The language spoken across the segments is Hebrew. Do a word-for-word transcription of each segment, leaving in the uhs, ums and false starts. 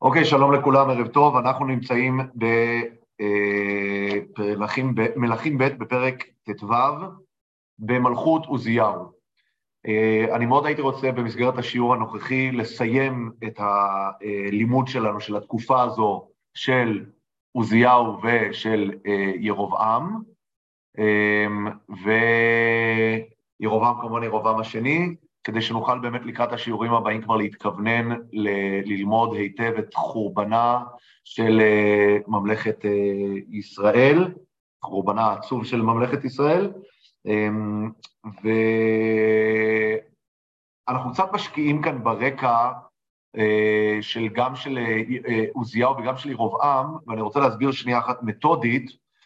אוקיי, שלום לכולם, ערב טוב. אנחנו נמצאים במלכים ב', מלכים ב' בפרק ט"ו, במלכות עוזיהו. אני מאוד הייתי רוצה במסגרת השיעור הנוכחי לסיים את הלימוד שלנו של התקופה הזו של עוזיהו ושל ירובעם, וירובעם כמובן ירובעם השני, כדי שנוכל באמת לקראת השיעורים הבאים כבר להתכוונן ל- ללמוד היטב את חורבנה של uh, ממלכת uh, ישראל, חורבנה העצוב של ממלכת ישראל, um, ואנחנו קצת משקיעים כאן ברקע uh, של גם של uh, עוזיהו וגם של ירובעם, ואני רוצה להסביר שנייה אחת מתודית.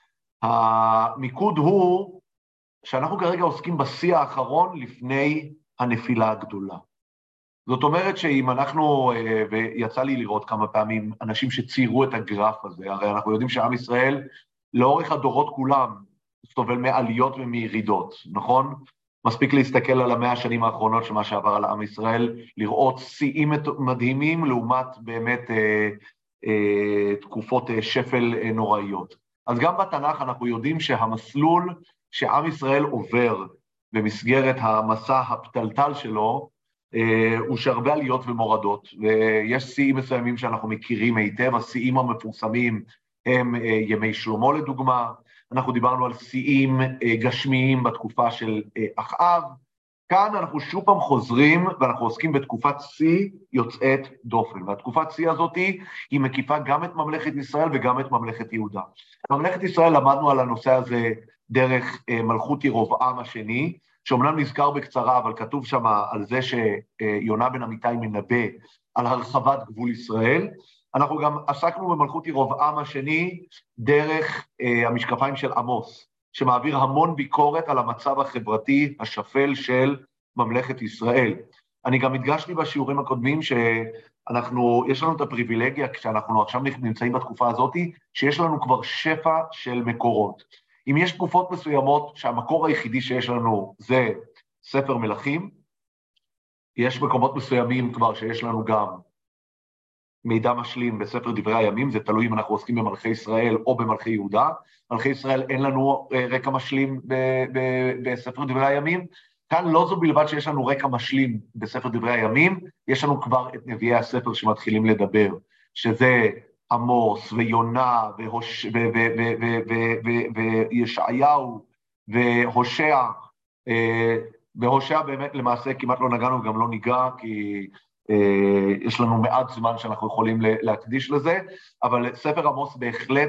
המיקוד הוא שאנחנו כרגע עוסקים בשיא האחרון לפני הנפילה הגדולה. זאת אומרת שאם אנחנו, ויצא לי לראות כמה פעמים אנשים שציירו את הגרף הזה, הרי אנחנו יודעים שעם ישראל לאורך הדורות כולם סובל מעליות ומירידות, נכון? מספיק להסתכל על המאה השנים האחרונות של מה שעבר על עם ישראל, לראות שיאים מדהימים לעומת באמת אה, אה, תקופות שפל נוראיות. אז גם בתנ"ך אנחנו יודעים שהמסלול שעם ישראל עובר במסגרת המסע הפתלתל שלו, הוא שהרבה עליות ומורדות, ויש שיאים מסוימים שאנחנו מכירים היטב. השיאים המפורסמים הם ימי שלמה לדוגמה, אנחנו דיברנו על שיאים גשמיים בתקופה של אחאב. כאן אנחנו שוב פעם חוזרים ואנחנו עוסקים בתקופת שיא יוצאת דופן, והתקופת שיא הזאת היא מקיפה גם את ממלכת ישראל וגם את ממלכת יהודה. ממלכת ישראל למדנו על הנושא הזה דרך מלכות ירובעם השני, שאומנם נזכר בקצרה, אבל כתוב שם על זה שיונה בן אמיתי מנבא על הרחבת גבול ישראל. אנחנו גם עסקנו במלכות ירובעם השני דרך המשקפיים של עמוס, שמעביר המון ביקורת על המצב החברתי השפל של ממלכת ישראל. אני גם הדגשתי בשיעורים הקודמים שאנחנו, יש לנו את הפריבילגיה, כשאנחנו עכשיו נמצאים בתקופה הזאת, שיש לנו כבר שפע של מקורות. אם יש תקופות מסוימות שהמקור היחידי שיש לנו זה ספר מלכים, יש מקומות מסוימים כבר שיש לנו גם מידע משלים בספר דברי הימים, זה תלוי אם אנחנו עוסקים במלכי ישראל או במלכי יהודה. מלכי ישראל אין לנו רקע משלים ב- ב- בספר דברי הימים, כאן לא זו בלבד שיש לנו רקע משלים בספר דברי הימים, יש לנו כבר את נביאי הספר שמתחילים לדבר, שזה עמוס ויונה וישעיהו והושע, והושע באמת למעשה כמעט לא נגענו וגם לא ניגע, כי יש לנו מעט זמן שאנחנו יכולים להקדיש לזה, אבל ספר עמוס בהחלט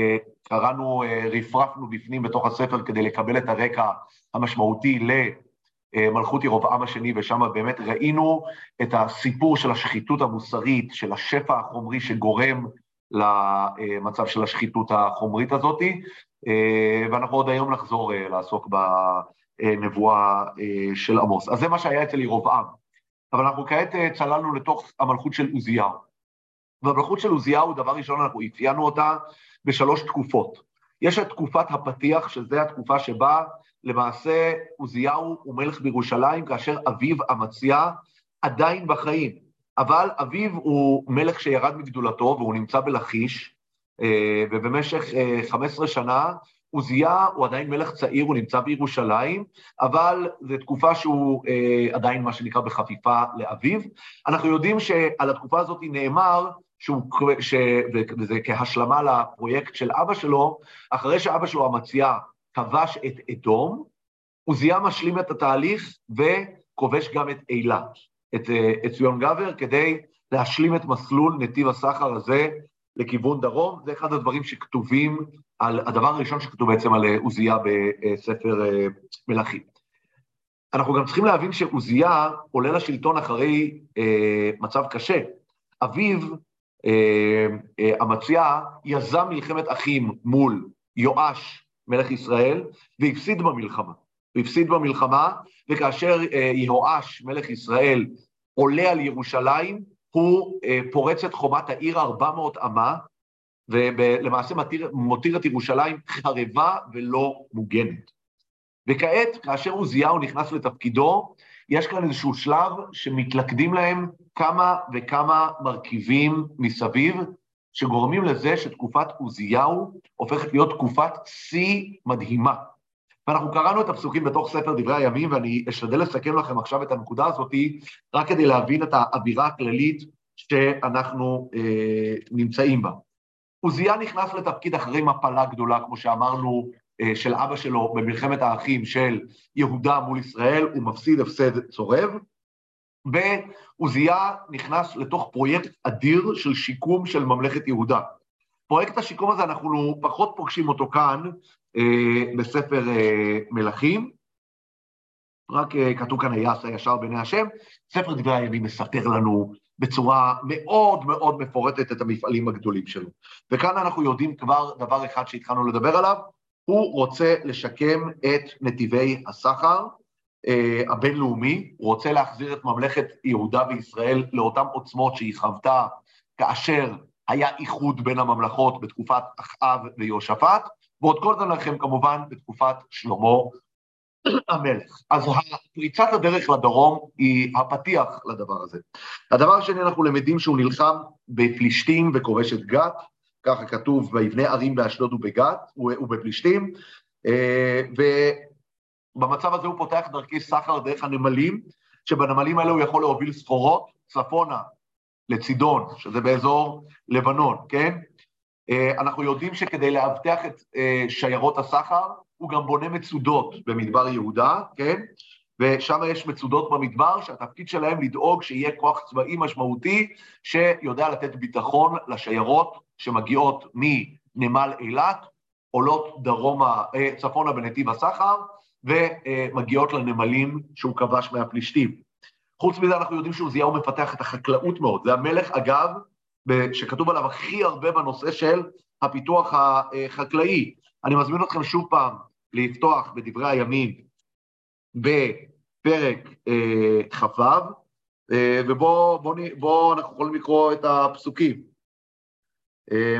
קראנו, רפרפנו בפנים בתוך הספר כדי לקבל את הרקע המשמעותי למלכות ירובעם השני, ושם באמת ראינו את הסיפור של השחיתות המוסרית, של השפע החומרי שגורם למצב של השחיתות החומרית הזאת, ואנחנו עוד היום נחזור לעסוק בנבואה של עמוס. אז זה מה שהיה אצל ירובעם. אבל אנחנו כעת צללנו לתוך המלכות של עוזיהו. והמלכות של עוזיהו, דבר ראשון, אנחנו אפיינו אותה בשלוש תקופות. יש את תקופת הפתיח, שזה התקופה שבה למעשה עוזיהו הוא מלך בירושלים, כאשר אביו אמציה עדיין בחיים. אבל אביו הוא מלך שירד מגדולתו, והוא נמצא בלכיש, ובמשך חמש עשרה שנה, עוזיה הוא עדיין מלך צעיר, הוא נמצא בירושלים, אבל זו תקופה שהוא עדיין מה שנקרא בחפיפה לאביו. אנחנו יודעים שעל התקופה הזאת נאמר, שהוא, ש, וזה כהשלמה לפרויקט של אבא שלו, אחרי שאבא שלו אמציה כבש את אדום, עוזיה משלים את התהליך וכובש גם את אילת, את, את ציון גבר, כדי להשלים את מסלול נתיב הסחר הזה לכיוון דרום. זה אחד הדברים שכתובים, על, הדבר הראשון שכתוב בעצם על עוזיה בספר מלכים. אנחנו גם צריכים להבין שעוזיה עולה לשלטון אחרי אה, מצב קשה. אביו, אה, אמציה, יזם מלחמת אחים מול יואש, מלך ישראל, והפסיד במלחמה. והפסיד במלחמה, וכאשר אה, יואש, מלך ישראל, עולה על ירושלים, הוא אה, פורץ את חומת העיר ארבע מאות אמה, ולמעשה מותיר, מותיר את ירושלים חרבה ולא מוגנת. וכעת, כאשר עוזיהו נכנס לתפקידו, יש כאן איזשהו שלב שמתלכדים להם כמה וכמה מרכיבים מסביב, שגורמים לזה שתקופת עוזיהו הופכת להיות תקופת שיא מדהימה. ואנחנו קראנו את הפסוקים בתוך ספר דברי הימים, ואני אשתדל לסכם לכם עכשיו את הנקודה הזאת, רק כדי להבין את האווירה הכללית שאנחנו אה, נמצאים בה. עוזיה נכנס לתפקיד אחרי מפלה גדולה, כמו שאמרנו, אה, של אבא שלו במלחמת האחים של יהודה מול ישראל, הוא מפסיד הפסד צורב, ועוזיה נכנס לתוך פרויקט אדיר של שיקום של ממלכת יהודה. פרויקט השיקום הזה, אנחנו פחות פוגשים אותו כאן, אה, בספר אה, מלכים, רק אה, כתוב כאן היעש הישר בעיני השם, ספר דברי הימים מספר לנו בצורה מאוד מאוד מפורטת את המפעלים הגדולים שלו. וכאן אנחנו יודעים כבר דבר אחד שהתחלנו לדבר עליו, הוא רוצה לשקם את נתיבי הסחר אה, הבינלאומי, הוא רוצה להחזיר את ממלכת יהודה וישראל לאותם עוצמות שהיא חוותה כאשר היה איחוד בין הממלכות בתקופת אחאב ויהושפט, ועוד כל זה לכם כמובן בתקופת שלמה המלך. אז פריצת הדרך לדרום היא הפתיח לדבר הזה. הדבר השני, אנחנו למדים שהוא נלחם בפלישתים וכובש את גת, ככה כתוב, ויבנה ערים באשדוד ובגת ובפלישתים, ובמצב הזה הוא פותח דרכי סחר דרך הנמלים, שבנמלים האלה הוא יכול להוביל סחורות צפונה לצידון, שזה באזור לבנון, כן? אנחנו יודעים שכדי להבטח את שיירות הסחר, הוא גם בונה מצודות במדבר יהודה, כן? ושם יש מצודות במדבר, שהתפקיד שלהם לדאוג שיהיה כוח צבאי משמעותי, שיודע לתת ביטחון לשיירות שמגיעות מנמל אילת, עולות דרומה, צפונה בנתיב הסחר, ומגיעות לנמלים שהוא כבש מהפלישתים. חוץ מזה אנחנו יודעים שעוזיהו מפתח את החקלאות מאוד, זה המלך אגב, שכתוב עליו הכי הרבה בנושא של הפיתוח החקלאי. אני מזמין אתכם שוב פעם לפתוח בדברי הימים בפרק אה, חפ"ו, אה, ובואו בוא, בוא אנחנו יכולים לקרוא את הפסוקים. אה,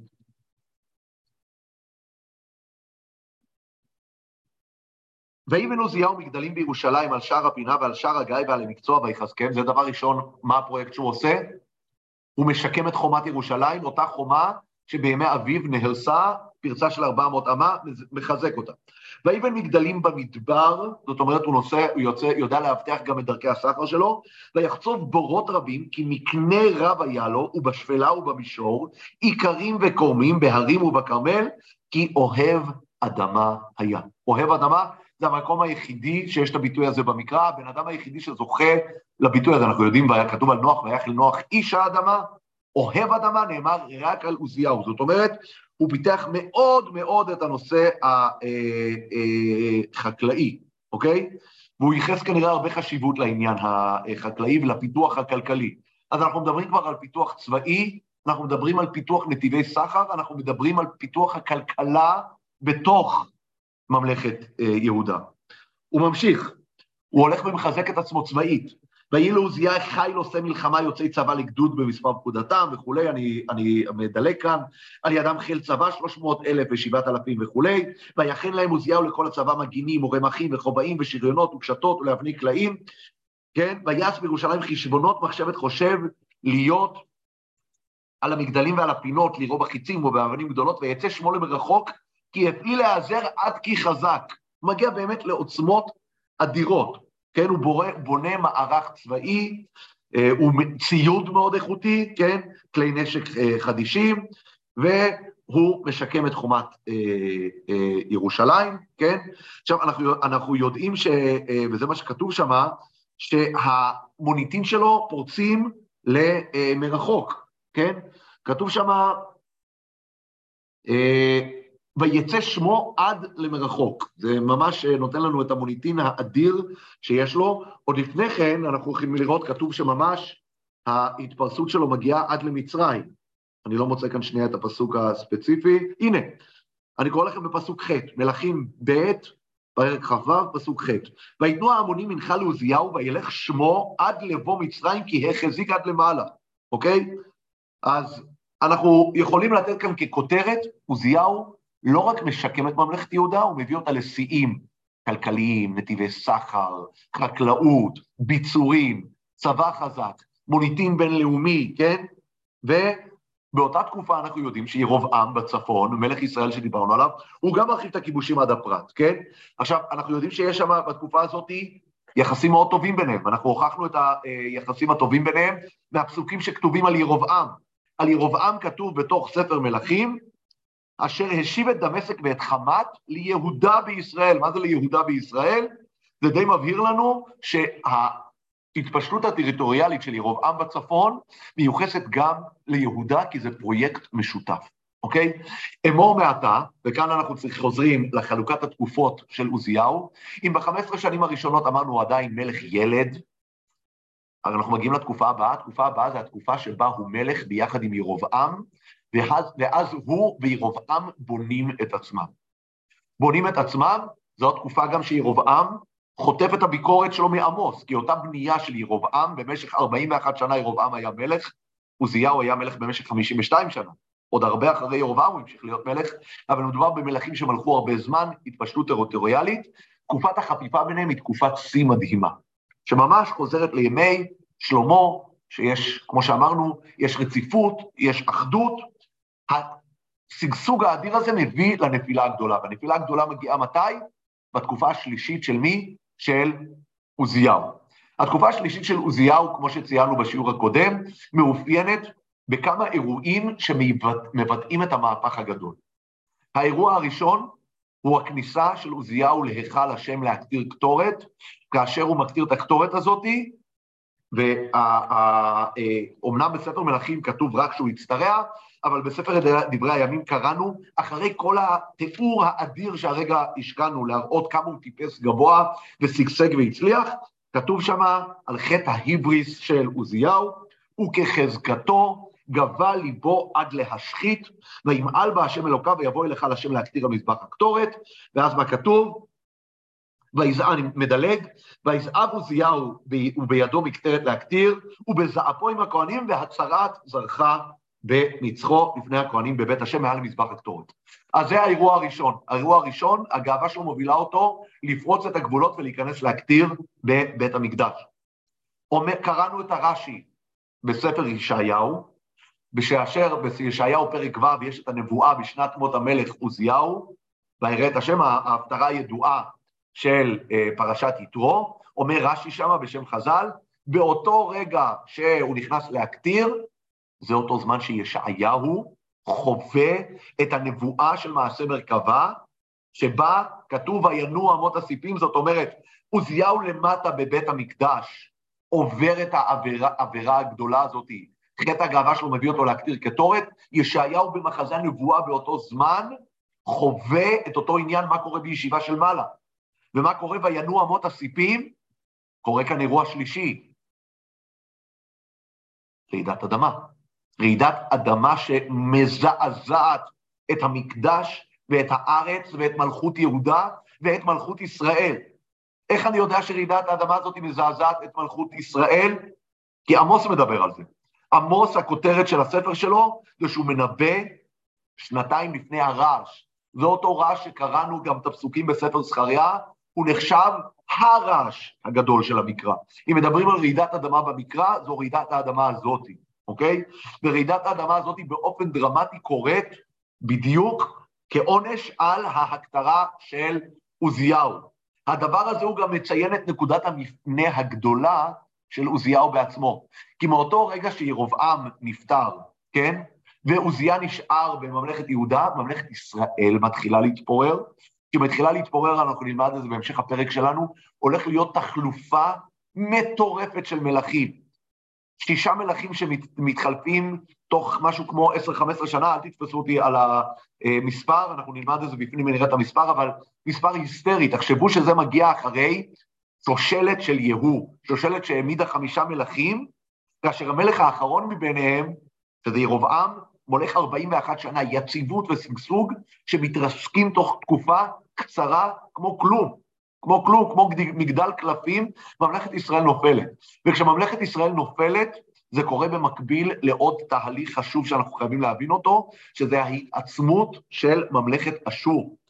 ויבן עוזיהו מגדלים בירושלים על שער הפינה ועל שער הגיא ועל המקצוע ויחזקם, זה דבר ראשון, מה הפרויקט שהוא עושה? הוא משקם את חומת ירושלים, אותה חומה שבימי אביב נהרסה, פרצה של ארבע מאות אמה, מחזק אותה. ויבן מגדלים במדבר, זאת אומרת הוא נושא, הוא יוצא, יודע להבטיח גם את דרכי הסחר שלו, ויחצוב בורות רבים, כי מקנה רב היה לו, ובשפלה ובמישור, עיקרים וקורמים, בהרים ובכרמל, כי אוהב אדמה היה. אוהב אדמה, זה המקום היחידי שיש את הביטוי הזה במקרא, הבן אדם היחידי שזוכה לביטוי הזה, אנחנו יודעים, כתוב על נוח, ויחל נוח איש האדמה, אוהב אדמה נאמר רק על עוזיהו, זאת אומרת, הוא פיתח מאוד מאוד את הנושא החקלאי, אוקיי? והוא ייחס כנראה הרבה חשיבות לעניין החקלאי ולפיתוח הכלכלי. אז אנחנו מדברים כבר על פיתוח צבאי, אנחנו מדברים על פיתוח נתיבי סחר, אנחנו מדברים על פיתוח הכלכלה בתוך ממלכת יהודה. הוא ממשיך, הוא הולך ומחזק את עצמו צבאית, ויהי לעוזיה חיל עושה מלחמה יוצאי צבא לגדוד במספר פקודתם וכולי, אני, אני מדלג כאן, על ידם חיל צבא שלוש מאות אלף ושבעת אלפים וכולי, ויכן להם עוזיהו לכל הצבא מגינים ורמחים וחובעים ושריונות וקשתות ולאבני קלעים, כן, ויעש בירושלים חשבונות מחשבת חושב להיות על המגדלים ועל הפינות, לירו בחיצים ובאבנים גדולות, ויצא שמו למרחוק, כי הפעיל להיעזר עד כי חזק, מגיע באמת לעוצמות אדירות, כן, הוא בורא, בונה מערך צבאי, אה, הוא ציוד מאוד איכותי, כן, כלי נשק אה, חדישים, והוא משקם את חומת אה, אה, ירושלים, כן. עכשיו אנחנו, אנחנו יודעים, ש, אה, וזה מה שכתוב שם, שהמוניטין שלו פורצים למרחוק, כן, כתוב שם, אה, ויצא שמו עד למרחוק, זה ממש נותן לנו את המוניטין האדיר שיש לו, עוד לפני כן אנחנו יכולים לראות, כתוב שממש ההתפרסות שלו מגיעה עד למצרים, אני לא מוצא כאן שנייה את הפסוק הספציפי, הנה, אני קורא לכם בפסוק ח', מלכים ב', פרק כ"ו, פסוק ח', ויתנו ההמונים מנחה לעוזיהו, וילך שמו עד לבוא מצרים, כי החזיק עד למעלה, אוקיי? אז אנחנו יכולים לתת כאן ככותרת, עוזיהו, לא רק משקם את ממלכת יהודה, הוא מביא אותה לשיאים כלכליים, נתיבי סחר, חקלאות, ביצורים, צבא חזק, מוניטין בינלאומי, כן? ובאותה תקופה אנחנו יודעים שירובעם בצפון, מלך ישראל שדיברנו עליו, הוא גם מרחיב את הכיבושים עד הפרת, כן? עכשיו, אנחנו יודעים שיש שם בתקופה הזאת יחסים מאוד טובים ביניהם, אנחנו הוכחנו את היחסים הטובים ביניהם מהפסוקים שכתובים על ירובעם. על ירובעם כתוב בתוך ספר מלכים, אשר השיב את דמשק ואת חמת ליהודה בישראל. מה זה ליהודה בישראל? זה די מבהיר לנו שההתפשטות הטריטוריאלית של ירובעם בצפון מיוחסת גם ליהודה, כי זה פרויקט משותף, אוקיי? אמור מעתה, וכאן אנחנו חוזרים לחלוקת התקופות של עוזיהו, אם ב-חמש עשרה שנים הראשונות אמרנו הוא עדיין מלך ילד, אז אנחנו מגיעים לתקופה הבאה, התקופה הבאה זה התקופה שבה הוא מלך ביחד עם ירובעם, ואז, ואז הוא וירובעם בונים את עצמם. בונים את עצמם, זו התקופה גם שירובעם חוטף את הביקורת שלו מעמוס, כי אותה בנייה של ירובעם, במשך ארבעים ואחת שנה ירובעם היה מלך, עוזיהו היה מלך במשך חמישים ושתיים שנה, עוד הרבה אחרי ירובעם הוא המשיך להיות מלך, אבל מדובר במלכים שמלכו הרבה זמן, התפשטות טריטוריאלית, תקופת החפיפה ביניהם היא תקופת שיא מדהימה, שממש חוזרת לימי שלמה, שיש, כמו שאמרנו, יש רציפות, יש אחדות, השגשוג האדיר הזה מביא לנפילה הגדולה, והנפילה הגדולה מגיעה מתי? בתקופה השלישית של מי? של עוזיהו. התקופה השלישית של עוזיהו, כמו שציינו בשיעור הקודם, מאופיינת בכמה אירועים שמבטאים את המהפך הגדול. האירוע הראשון הוא הכניסה של עוזיהו להיכל השם להקטיר קטורת, כאשר הוא מקטיר את הקטורת הזאת, ואומנם בספר מלכים כתוב רק שהוא הצטרע, אבל בספר דברי הימים קראנו, אחרי כל התיאור האדיר שהרגע השקענו, להראות כמה הוא טיפס גבוה וסגסג והצליח, כתוב שם על חטא ההיבריס של עוזיהו, וכחזקתו גבה ליבו עד להשחית, וימעל בה השם אלוקיו ויבוא אליך לשם להקטיר המזבח הקטורת, ואז מה כתוב? אני מדלג, ויזעב עוזיהו ובידו מקטרת להקטיר, ובזעפו עם הכהנים והצרת זרחה במצחו לפני הכהנים בבית השם מעל מזבח הקטורת. אז זה האירוע הראשון. האירוע הראשון, הגאווה שלו מובילה אותו לפרוץ את הגבולות ולהיכנס להקטיר בבית המקדש. קראנו את הרש"י בספר ישעיהו, בשאשר בישעיהו פרק ו' יש את הנבואה בשנת מות המלך עוזיהו, ויראה את השם, ההפטרה הידועה של פרשת יתרו, אומר רש"י שמה בשם חז"ל, באותו רגע שהוא נכנס להקטיר, זה אותו זמן שישעיהו חווה את הנבואה של מעשה מרכבה, שבה כתוב וינוע אמות הסיפים, זאת אומרת, עוזיהו למטה בבית המקדש, עובר את העבירה הגדולה הזאת, חטא הגאווה שלו מביא אותו להקטיר קטורת, ישעיהו במחזה הנבואה באותו זמן, חווה את אותו עניין מה קורה בישיבה של מעלה, ומה קורה וינוע אמות הסיפים, קורה כאן אירוע שלישי, רעידת אדמה. רעידת אדמה שמזעזעת את המקדש ואת הארץ ואת מלכות יהודה ואת מלכות ישראל. איך אני יודע שרעידת האדמה הזאת מזעזעת את מלכות ישראל? כי עמוס מדבר על זה. עמוס, הכותרת של הספר שלו, זה שהוא מנבא שנתיים לפני הרעש. זה אותו רעש שקראנו גם את הפסוקים בספר זכריה, הוא נחשב הרעש הגדול של המקרא. אם מדברים על רעידת אדמה במקרא, זו רעידת האדמה הזאת. אוקיי? ורעידת האדמה הזאת באופן דרמטי קורית בדיוק כעונש על ההקטרה של עוזיהו. הדבר הזה הוא גם מציין את נקודת המפנה הגדולה של עוזיהו בעצמו. כי מאותו רגע שירובעם נפטר, כן? ועוזיה נשאר בממלכת יהודה, ממלכת ישראל מתחילה להתפורר, כי מתחילה להתפורר, אנחנו נלמד את זה בהמשך הפרק שלנו, הולך להיות תחלופה מטורפת של מלכים. שישה מלכים שמתחלפים תוך משהו כמו עשר חמש עשרה שנה, אל תתפסו אותי על המספר, אנחנו נלמד את זה בפנים ונראה את המספר, אבל מספר היסטרי, תחשבו שזה מגיע אחרי שושלת של יהוא, שושלת שהעמידה חמישה מלכים, כאשר המלך האחרון מביניהם, שזה ירובעם, מולך ארבעים ואחת שנה, יציבות ושגשוג, שמתרסקים תוך תקופה קצרה כמו כלום, כמו כלום, כמו מגדל קלפים, ממלכת ישראל נופלת. וכשממלכת ישראל נופלת, זה קורה במקביל לעוד תהליך חשוב שאנחנו חייבים להבין אותו, שזה ההתעצמות של ממלכת אשור.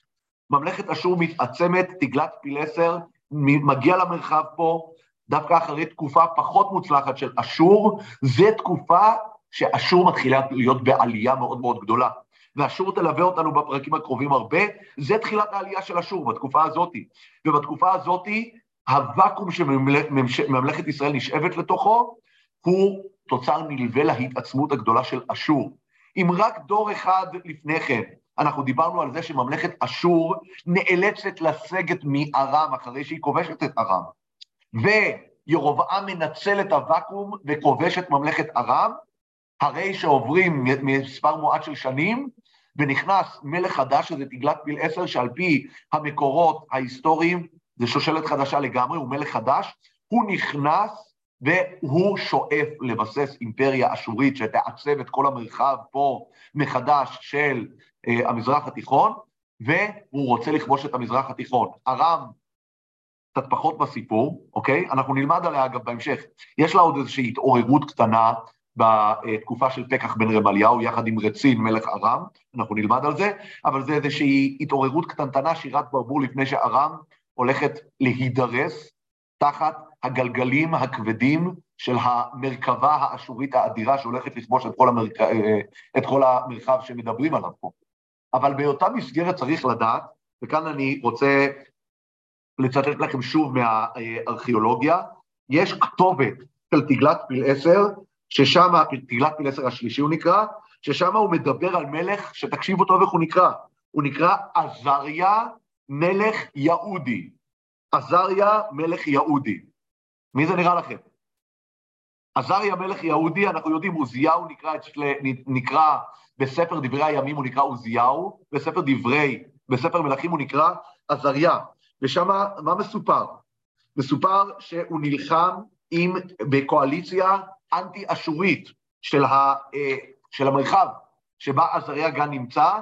ממלכת אשור מתעצמת, תגלת פילסר, מגיע למרחב פה, דווקא אחרי תקופה פחות מוצלחת של אשור, זו תקופה שאשור מתחילה להיות בעלייה מאוד מאוד גדולה. ואשור תלווה אותנו בפרקים הקרובים הרבה, זה תחילת העלייה של אשור בתקופה הזאת. ובתקופה הזאת, הוואקום שממלכת ישראל נשאבת לתוכו, הוא תוצר נלווה להתעצמות הגדולה של אשור. אם רק דור אחד לפני כן, אנחנו דיברנו על זה שממלכת אשור נאלצת לסגת מארם אחרי שהיא כובשת את ארם, וירובעם מנצל את הוואקום וכובש את ממלכת ארם, הרי שעוברים מספר מועט של שנים, ונכנס מלך חדש, שזה תגלת פילסר, שעל פי המקורות ההיסטוריים, זה שושלת חדשה לגמרי, הוא מלך חדש, הוא נכנס והוא שואף לבסס אימפריה אשורית, שתעצב את כל המרחב פה מחדש של uh, המזרח התיכון, והוא רוצה לכבוש את המזרח התיכון. ארם, קצת פחות בסיפור, אוקיי? אנחנו נלמד עליה אגב בהמשך. יש לה עוד איזושהי התעוררות קטנה, בתקופה של פקח בן רמליהו, יחד עם רצין מלך ארם, אנחנו נלמד על זה, אבל זה איזושהי התעוררות קטנטנה, שירת ברבור לפני שארם הולכת להידרס, תחת הגלגלים הכבדים של המרכבה האשורית האדירה, שהולכת לכבוש את כל, המרכ... את כל המרחב שמדברים עליו פה. אבל באותה מסגרת צריך לדעת, וכאן אני רוצה לצטט לכם שוב מהארכיאולוגיה, יש כתובת של תגלת פילסר, ששם, תגלת פילסר השלישי הוא נקרא, ששם הוא מדבר על מלך, שתקשיבו טוב איך הוא נקרא, הוא נקרא עזריה מלך יהודי. עזריה מלך יהודי. מי זה נראה לכם? עזריה מלך יהודי, אנחנו יודעים, עוזיהו נקרא, נקרא בספר דברי הימים הוא נקרא עוזיהו, בספר דברי, בספר מלכים הוא נקרא עזריה. ושם מה מסופר? מסופר שהוא נלחם עם, בקואליציה אנטי-אשורית של, ה, של המרחב, שבה עזריה גם נמצא,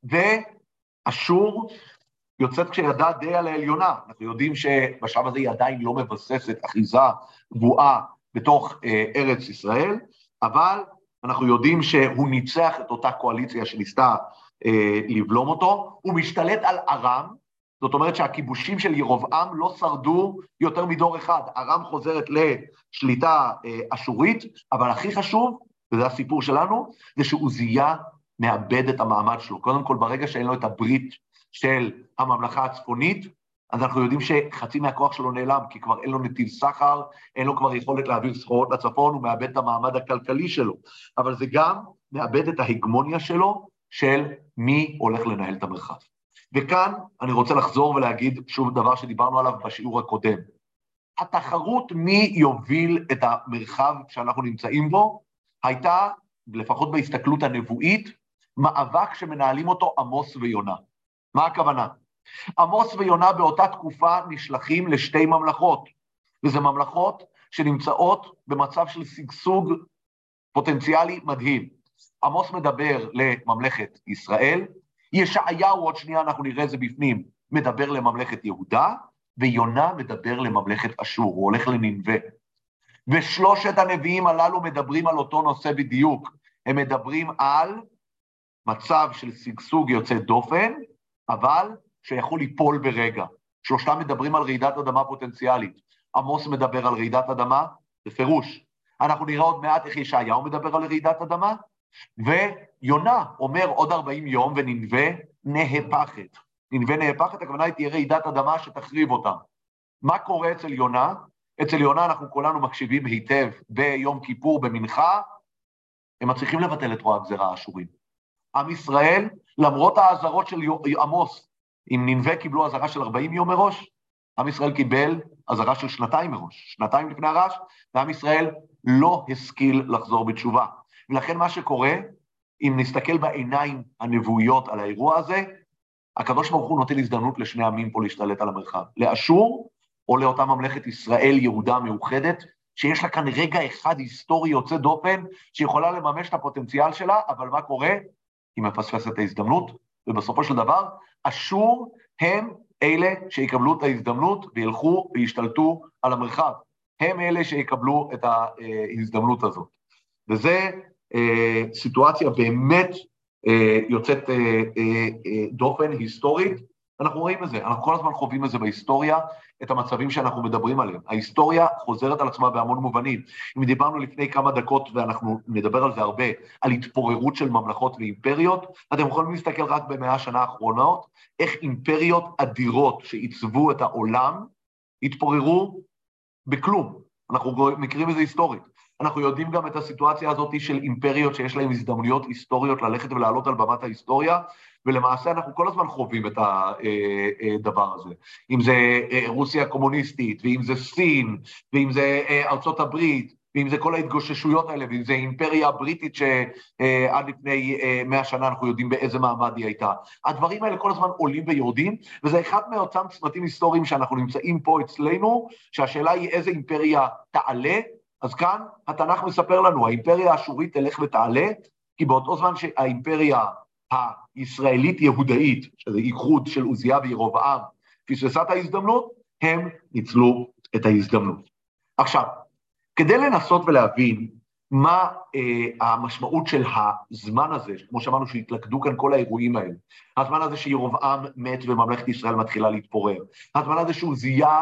ואשור יוצאת כשידה די על העליונה. אנחנו יודעים שבשלב הזה היא עדיין לא מבססת אחיזה גבוהה בתוך אה, ארץ ישראל, אבל אנחנו יודעים שהוא ניצח את אותה קואליציה שניסתה אה, לבלום אותו, הוא משתלט על ארם, זאת אומרת שהכיבושים של ירובעם לא שרדו יותר מדור אחד, ארם חוזרת לשליטה אה, אשורית, אבל הכי חשוב, וזה הסיפור שלנו, זה שעוזיה מאבד את המעמד שלו. קודם כל, ברגע שאין לו את הברית של הממלכה הצפונית, אז אנחנו יודעים שחצי מהכוח שלו נעלם, כי כבר אין לו נתיב סחר, אין לו כבר יכולת להעביר סחורות לצפון, הוא מאבד את המעמד הכלכלי שלו, אבל זה גם מאבד את ההגמוניה שלו, של מי הולך לנהל את המרחב. וכאן אני רוצה לחזור ולהגיד שוב דבר שדיברנו עליו בשיעור הקודם. התחרות מי יוביל את המרחב שאנחנו נמצאים בו, הייתה, לפחות בהסתכלות הנבואית, מאבק שמנהלים אותו עמוס ויונה. מה הכוונה? עמוס ויונה באותה תקופה נשלחים לשתי ממלכות, וזה ממלכות שנמצאות במצב של שגשוג פוטנציאלי מדהים. עמוס מדבר לממלכת ישראל, ישעיהו, עוד שנייה אנחנו נראה זה בפנים, מדבר לממלכת יהודה, ויונה מדבר לממלכת אשור, הוא הולך לנינווה. ושלושת הנביאים הללו מדברים על אותו נושא בדיוק, הם מדברים על מצב של שגשוג יוצא דופן, אבל שיכול ליפול ברגע. שלושתם מדברים על רעידת אדמה פוטנציאלית. עמוס מדבר על רעידת אדמה, בפירוש. אנחנו נראה עוד מעט איך ישעיהו מדבר על רעידת אדמה, ויונה אומר עוד ארבעים יום וננווה נהפכת. ננווה נהפכת, הכוונה היא תהיה רעידת אדמה שתחריב אותם. מה קורה אצל יונה? אצל יונה אנחנו כולנו מקשיבים היטב ביום כיפור במנחה, הם מצליחים לבטל את רוע הגזירה האשורים. עם ישראל, למרות האזהרות של עמוס, אם ננווה קיבלו אזהרה של ארבעים יום מראש, עם ישראל קיבל אזהרה של שנתיים מראש, שנתיים לפני הרעש, ועם ישראל לא השכיל לחזור בתשובה. ולכן מה שקורה, אם נסתכל בעיניים הנבואיות על האירוע הזה, הקדוש ברוך הוא נותן הזדמנות לשני עמים פה להשתלט על המרחב, לאשור או לאותה ממלכת ישראל יהודה מאוחדת, שיש לה כאן רגע אחד היסטורי יוצא דופן, שיכולה לממש את הפוטנציאל שלה, אבל מה קורה? היא מפספסת את ההזדמנות, ובסופו של דבר, אשור הם אלה שיקבלו את ההזדמנות, וילכו וישתלטו על המרחב. הם אלה שיקבלו את ההזדמנות הזאת. וזה אה, סיטואציה באמת אה, יוצאת אה, אה, דופן היסטורית, אנחנו רואים את זה, אנחנו כל הזמן חווים את זה בהיסטוריה, את המצבים שאנחנו מדברים עליהם. ההיסטוריה חוזרת על עצמה בהמון מובנים. אם דיברנו לפני כמה דקות, ואנחנו נדבר על זה הרבה, על התפוררות של ממלכות ואימפריות, אתם יכולים להסתכל רק במאה השנה האחרונות, איך אימפריות אדירות שעיצבו את העולם, התפוררו בכלום. אנחנו מכירים את זה היסטורית. אנחנו יודעים גם את הסיטואציה הזאת של אימפריות שיש להם הזדמנויות היסטוריות ללכת ולעלות על במת ההיסטוריה, ולמעשה אנחנו כל הזמן חווים את הדבר הזה. אם זה רוסיה הקומוניסטית, ואם זה סין, ואם זה ארצות הברית, ואם זה כל ההתגוששויות האלה, ואם זה אימפריה הבריטית שעד לפני מאה שנה אנחנו יודעים באיזה מעמד היא הייתה. הדברים האלה כל הזמן עולים ויורדים, וזה אחד מאותם צמתים היסטוריים שאנחנו נמצאים פה אצלנו, שהשאלה היא איזה אימפריה תעלה, אז כאן התנ"ך מספר לנו, האימפריה האשורית תלך ותעלה, כי באותו זמן שהאימפריה הישראלית-יהודאית, שזה איחוד של עוזיה וירבעם, פספסה את ההזדמנות, הם ניצלו את ההזדמנות. עכשיו, כדי לנסות ולהבין מה אה, המשמעות של הזמן הזה, כמו שאמרנו שהתלכדו כאן כל האירועים האלה, הזמן הזה שירבעם מת וממלכת ישראל מתחילה להתפורר, הזמן הזה שעוזיה,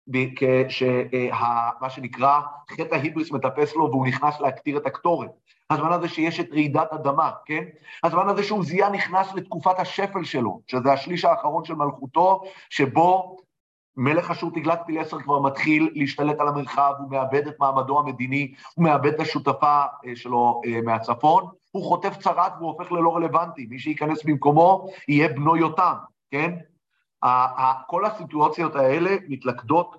שמה שנקרא חטא ההיבריס מטפס לו והוא נכנס להקטיר את הקטורת, הזמן הזה שיש את רעידת אדמה, כן? הזמן הזה שעוזיה נכנס לתקופת השפל שלו, שזה השליש האחרון של מלכותו, שבו מלך אשור תגלת-פילסר כבר מתחיל להשתלט על המרחב, הוא מאבד את מעמדו המדיני, הוא מאבד את השותפה שלו מהצפון, הוא חוטף צרת והוא הופך ללא רלוונטי, מי שייכנס במקומו יהיה בנו יותם, כן? כל הסיטואציות האלה מתלכדות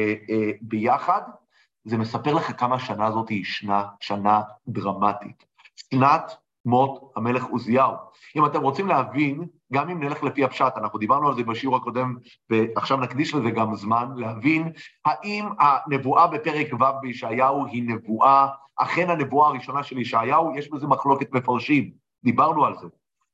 ביחד, זה מספר לך כמה השנה הזאת היא שנה, שנה דרמטית. שנת מות המלך עוזיהו. אם אתם רוצים להבין, גם אם נלך לפי הפשט, אנחנו דיברנו על זה בשיעור הקודם, ועכשיו נקדיש לזה גם זמן, להבין האם הנבואה בפרק ו' בישעיהו היא נבואה, אכן הנבואה הראשונה של ישעיהו, יש בזה מחלוקת מפרשים, דיברנו על זה.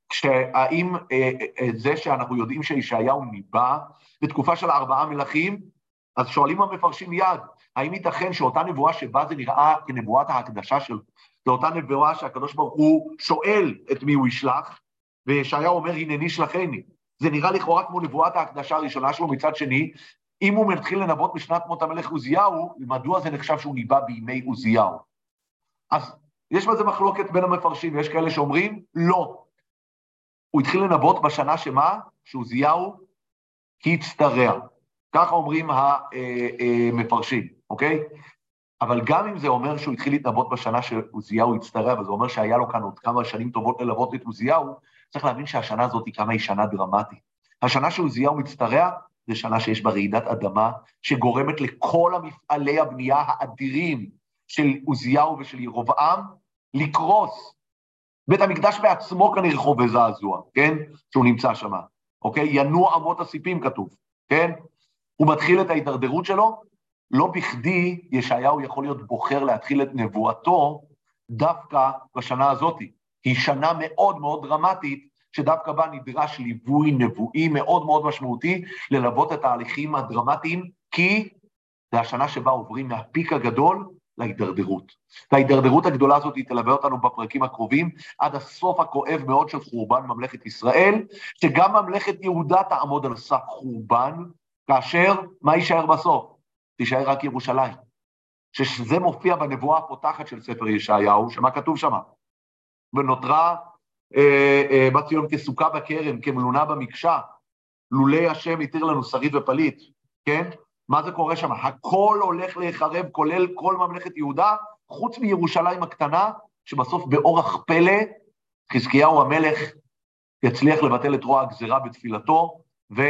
כשהאם זה שאנחנו יודעים שישעיהו ניבא בתקופה של ארבעה מלכים, אז שואלים המפרשים מיד, האם ייתכן שאותה נבואה שבה זה נראה כנבואת ההקדשה שלו, זו אותה נבואה שהקדוש ברוך הוא שואל את מי הוא ישלח, וישעיהו אומר הנני שלחני, זה נראה לכאורה כמו נבואת ההקדשה הראשונה שלו. מצד שני, אם הוא מתחיל לנבוט בשנת מות המלך עוזיהו, מדוע זה נחשב שהוא ניבא בימי עוזיהו? אז יש בזה מחלוקת בין המפרשים, ויש כאלה שאומרים לא, הוא התחיל לנבוט בשנה שמה? שעוזיהו הצטרע. ככה אומרים המפרשים, אוקיי? אבל גם אם זה אומר שהוא התחיל להתנבוט בשנה שעוזיהו הצטרע, וזה אומר שהיה לו כאן עוד כמה שנים טובות ללוות את עוזיהו, צריך להבין שהשנה הזאת היא כמה היא שנה דרמטית. השנה שעוזיהו מצטרע, זה שנה שיש בה רעידת אדמה, שגורמת לכל המפעלי הבנייה האדירים של עוזיהו ושל ירבעם, לקרוס. בית המקדש בעצמו כנראה חווה זעזוע, כן? שהוא נמצא שם, אוקיי? ינוע אמות הסיפים כתוב, כן? הוא מתחיל את ההידרדרות שלו, לא בכדי ישעיהו יכול להיות בוחר להתחיל את נבואתו דווקא בשנה הזאת. היא שנה מאוד מאוד דרמטית, שדווקא בה נדרש ליווי נבואי מאוד מאוד משמעותי, ללוות את התהליכים הדרמטיים, כי זה השנה שבה עוברים מהפיק הגדול להידרדרות. וההידרדרות הגדולה הזאת היא תלווה אותנו בפרקים הקרובים, עד הסוף הכואב מאוד של חורבן ממלכת ישראל, שגם ממלכת יהודה תעמוד על סף חורבן, כאשר מה יישאר בסוף? תישאר רק ירושלים. שזה מופיע בנבואה הפותחת של ספר ישעיהו, שמה כתוב שם? ונותרה אה, אה, בת ציון כסוכה בכרם, כמלונה במקשה, לולי השם יתיר לנו שריד ופליט, כן? מה זה קורה שם? הכל הולך להיחרב, כולל כל ממלכת יהודה, חוץ מירושלים הקטנה, שבסוף באורח פלא, חזקיהו המלך יצליח לבטל את רוע הגזירה בתפילתו, ו...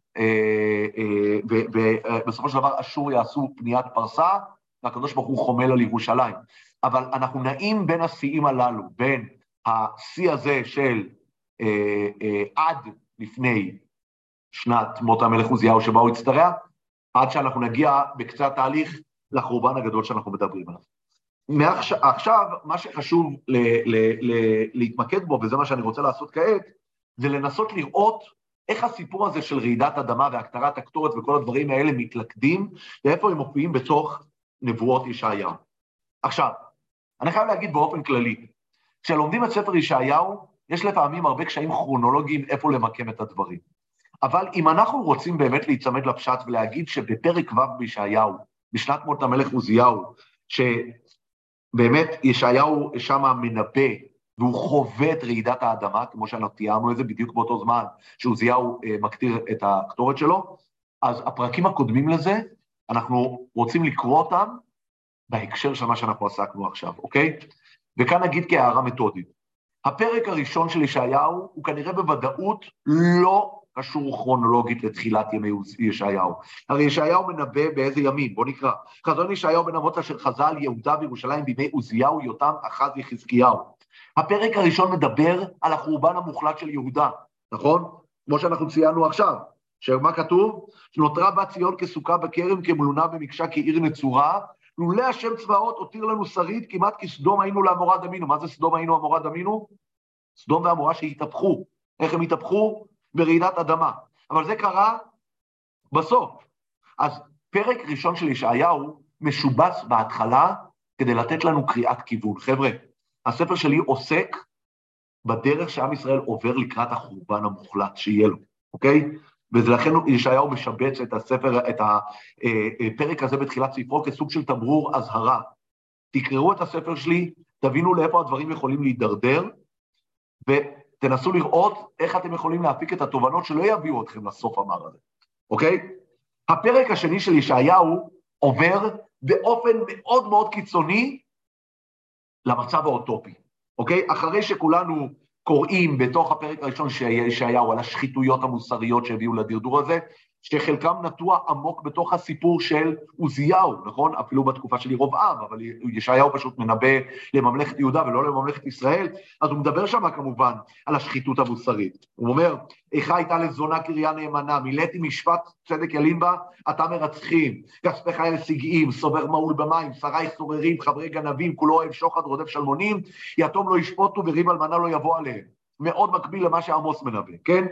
ובסופו של דבר אשור יעשו פניית פרסה, והקדוש ברוך הוא חומל על ירושלים. אבל אנחנו נעים בין השיאים הללו, בין השיא הזה של עד לפני שנת מות המלך עוזיהו שבה הוא הצטרע, עד שאנחנו נגיע בקצה התהליך לחורבן הגדול שאנחנו מדברים עליו. עכשיו, מה שחשוב להתמקד בו, וזה מה שאני רוצה לעשות כעת, זה לנסות לראות איך הסיפור הזה של רעידת אדמה והקטרת הקטורת וכל הדברים האלה מתלכדים, ואיפה הם מופיעים בתוך נבואות ישעיהו. עכשיו, אני חייב להגיד באופן כללי, כשלומדים את ספר ישעיהו, יש לפעמים הרבה קשיים כרונולוגיים איפה למקם את הדברים. אבל אם אנחנו רוצים באמת להיצמד לפשט ולהגיד שבפרק ו' בישעיהו, בשנת מות המלך עוזיהו, שבאמת ישעיהו שם מנבא, והוא חווה את רעידת האדמה, כמו שאנחנו תיארנו את זה בדיוק באותו זמן, שעוזיהו אה, מקטיר את הקטורת שלו, אז הפרקים הקודמים לזה, אנחנו רוצים לקרוא אותם בהקשר של מה שאנחנו עסקנו עכשיו, אוקיי? וכאן נגיד כהערה מתודית. הפרק הראשון של ישעיהו הוא כנראה בוודאות לא קשור כרונולוגית לתחילת ימי ישעיהו. הרי ישעיהו מנבא באיזה ימים, בוא נקרא. חזון ישעיהו בן אמוץ אשר חזה על יהודה וירושלים בימי עוזיהו, יותם, אחז וחזקיהו. הפרק הראשון מדבר על החורבן המוחלט של יהודה, נכון? כמו שאנחנו ציינו עכשיו. שמה כתוב? שנותרה בת ציון כסוכה בכרם, כמלונה במקשה, כעיר נצורה, לולא השם צבאות הותיר לנו שריד, כמעט כסדום היינו לעמורה דמינו. מה זה סדום היינו לעמורה דמינו? סדום ועמורה שהתהפכו. איך הם התהפכו? ברעידת אדמה. אבל זה קרה בסוף. אז פרק ראשון של ישעיהו משובץ בהתחלה כדי לתת לנו קריאת כיוון. חבר'ה, הספר שלי עוסק בדרך שעם ישראל עובר לקראת החורבן המוחלט שיהיה לו, אוקיי? ולכן ישעיהו משבץ את הספר, את הפרק הזה בתחילת ספרו כסוג של תמרור אזהרה. תקראו את הספר שלי, תבינו לאיפה הדברים יכולים להידרדר, ותנסו לראות איך אתם יכולים להפיק את התובנות שלא יביאו אתכם לסוף המר הזה, אוקיי? הפרק השני של ישעיהו עובר באופן מאוד מאוד קיצוני למצב האוטופי, אוקיי? אחרי שכולנו קוראים בתוך הפרק הראשון של ישעיהו על השחיתויות המוסריות שהביאו לדרדור הזה, שחלקם נטוע עמוק בתוך הסיפור של עוזיהו, נכון? אפילו בתקופה של ירבעם, אבל ישעיהו פשוט מנבא לממלכת יהודה ולא לממלכת ישראל, אז הוא מדבר שם כמובן על השחיתות המוסרית. הוא אומר, איכה הייתה לזונה קריה נאמנה, מילאתי משפט צדק ילין בה, אתה מרצחים, כספי חיל סגעים, סובר מעול במים, שרי סוררים, חברי גנבים, כולו אוהב שוחד, רודף שלמונים, יתום לא ישפוטו וריב אלמנה לא יבוא עליהם. מאוד מקביל למה שעמוס מנבא, כן?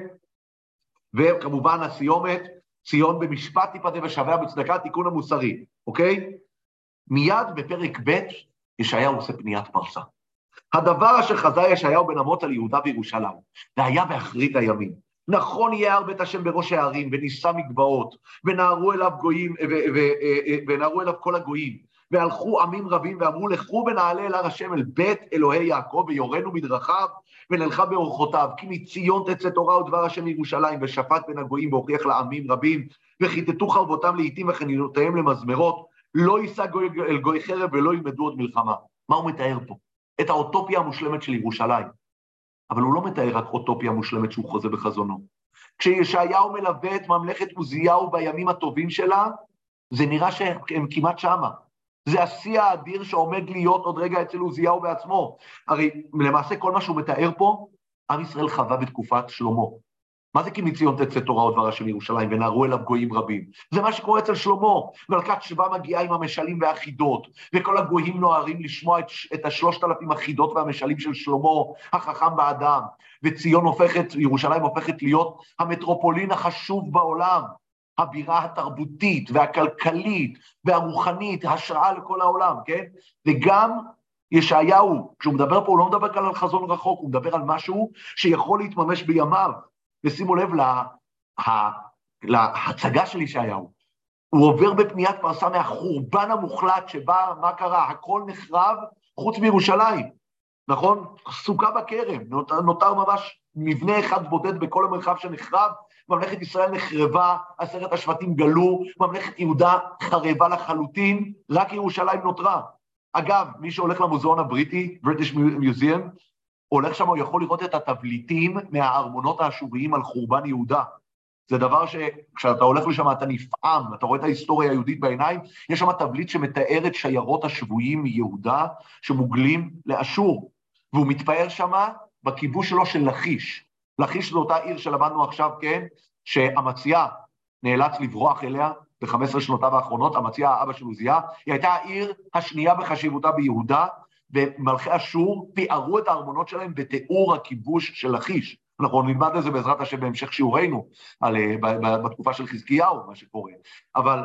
וכמובן הסיומת, ציון במשפט תיפדה ושביה בצדקה, תיקון המוסרי, אוקיי? מיד בפרק ב' ישעיהו עושה פניית פרסה. הדבר אשר חזה ישעיהו בן אמוץ על יהודה וירושלים, והיה באחרית הימים. נכון יהיה בית השם בראש הערים, ונישא מגבעות, ונערו אליו גויים, ונערו אליו כל הגויים, והלכו עמים רבים ואמרו, לכו ונעלה אל הר השם אל בית אלוהי יעקב, ויורנו מדרכיו, ונלכה באורחותיו, כי מציון תצא תורה ודבר השם מירושלים, ושפט בין הגויים והוכיח לעמים רבים, וכיתתו חרבותם לעיתים וחנינותיהם למזמרות, לא יישא גוי אל גוי חרב ולא ילמדו עוד מלחמה. מה הוא מתאר פה? את האוטופיה המושלמת של ירושלים. אבל הוא לא מתאר רק אוטופיה מושלמת שהוא חוזה בחזונו. כשישעיהו מלווה את ממלכת עוזיהו בימים הטובים שלה, זה נראה שהם כמעט שמה. זה השיא האדיר שעומד להיות עוד רגע אצל עוזיהו בעצמו. הרי למעשה כל מה שהוא מתאר פה, עם ישראל חווה בתקופת שלמה. מה זה כי מציון תצא תורה ודבר השם מירושלים, ונערו אליו גויים רבים? זה מה שקורה אצל שלמה. מלכת שבא מגיעה עם המשלים והחידות, וכל הגויים נוערים לשמוע את, את השלושת אלפים החידות והמשלים של שלמה, החכם באדם. וציון הופכת, ירושלים הופכת להיות המטרופולין החשוב בעולם. הבירה התרבותית והכלכלית והרוחנית, השראה לכל העולם, כן? וגם ישעיהו, כשהוא מדבר פה, הוא לא מדבר כאן על חזון רחוק, הוא מדבר על משהו שיכול להתממש בימיו. ושימו לב לה, לה, להצגה של ישעיהו. הוא עובר בפניית פרסה מהחורבן המוחלט שבה, מה קרה? הכל נחרב חוץ מירושלים, נכון? סוכה בכרם, נותר, נותר ממש מבנה אחד בודד בכל המרחב שנחרב, ממלכת ישראל נחרבה, עשרת השבטים גלו, ממלכת יהודה חרבה לחלוטין, רק ירושלים נותרה. אגב, מי שהולך למוזיאון הבריטי, British Museum, הולך שם, הוא יכול לראות את התבליטים מהארמונות האשוריים על חורבן יהודה. זה דבר שכשאתה הולך לשם אתה נפעם, אתה רואה את ההיסטוריה היהודית בעיניים, יש שם תבליט שמתאר את שיירות השבויים מיהודה שמוגלים לאשור, והוא מתפאר שם בכיבוש שלו של לכיש. לכיש זו אותה עיר שלמדנו עכשיו, כן, שאמציה נאלץ לברוח אליה ב-חמש עשרה שנותיו האחרונות, אמציה האבא של עוזיה, היא הייתה העיר השנייה בחשיבותה ביהודה, ומלכי אשור תיארו את הארמונות שלהם בתיאור הכיבוש של לכיש. אנחנו נלמד את זה בעזרת השם בהמשך שיעורנו, על, בתקופה של חזקיהו, מה שקורה. אבל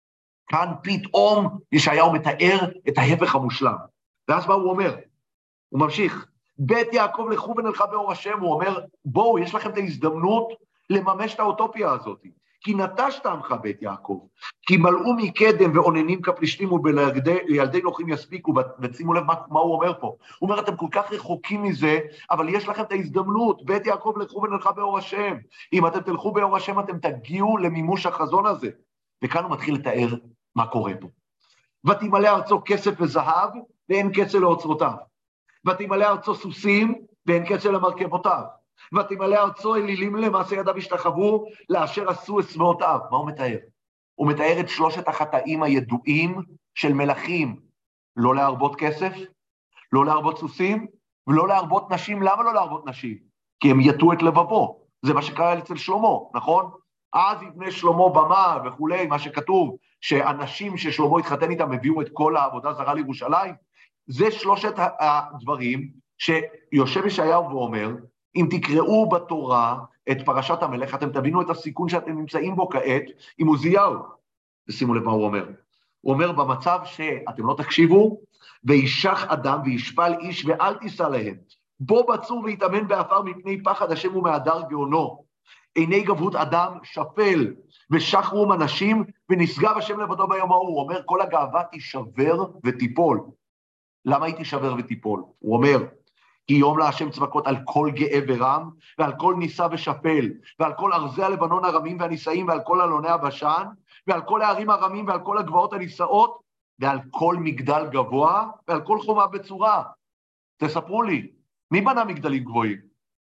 כאן פתאום ישעיהו מתאר את ההפך המושלם. ואז מה הוא אומר? הוא ממשיך, בית יעקב לכו ונלכה באור השם, הוא אומר, בואו, יש לכם את ההזדמנות לממש את האוטופיה הזאת. כי נטשת עמך בית יעקב, כי מלאו מקדם ועוננים כפלישתים ובילדי נוחים יספיקו, ושימו לב מה, מה הוא אומר פה. הוא אומר, אתם כל כך רחוקים מזה, אבל יש לכם את ההזדמנות, בית יעקב לכו ונלכה באור השם. אם אתם תלכו באור השם, אתם תגיעו למימוש החזון הזה. וכאן הוא מתחיל לתאר מה קורה פה. ותמלא ארצו כסף וזהב, ואין קצה לאוצרותיו. ותמלא ארצו סוסים, ואין קצה למרכבותיו. ותמלא ארצו אלילים למעשה ידיו השתחוו, לאשר עשו אצבעותיו. מה הוא מתאר? הוא מתאר את שלושת החטאים הידועים של מלכים. לא להרבות כסף, לא להרבות סוסים, ולא להרבות נשים. למה לא להרבות נשים? כי הם יטו את לבבו. זה מה שקרה אצל שלמה, נכון? אז יבנה שלמה במה וכולי, מה שכתוב, שאנשים ששלמה התחתן איתם הביאו את כל העבודה זרה לירושלים. זה שלושת הדברים שיושב ישעיהו ואומר, אם תקראו בתורה את פרשת המלך, אתם תבינו את הסיכון שאתם נמצאים בו כעת עם עוזיהו. ושימו לב מה הוא אומר. הוא אומר, במצב שאתם לא תקשיבו, וישח אדם וישפל איש ואל תישא להם. בו בצור ויתאמן באפר מפני פחד השם ומהדר גאונו. עיני גבהות אדם שפל, ושח רום אנשים, ונשגב השם לבדו ביום ההוא. הוא אומר, כל הגאווה תישבר ותיפול. למה היא תישבר ותיפול? הוא אומר, כי יום להשם צבקות על כל גאה ורם, ועל כל ניסה ושפל, ועל כל ארזי הלבנון הרמים והנישאים, ועל כל אלוני הבשן, ועל כל הערים הרמים, ועל כל הגבעות הנישאות, ועל כל מגדל גבוה, ועל כל חומה בצורה. תספרו לי, מי בנה מגדלים גבוהים?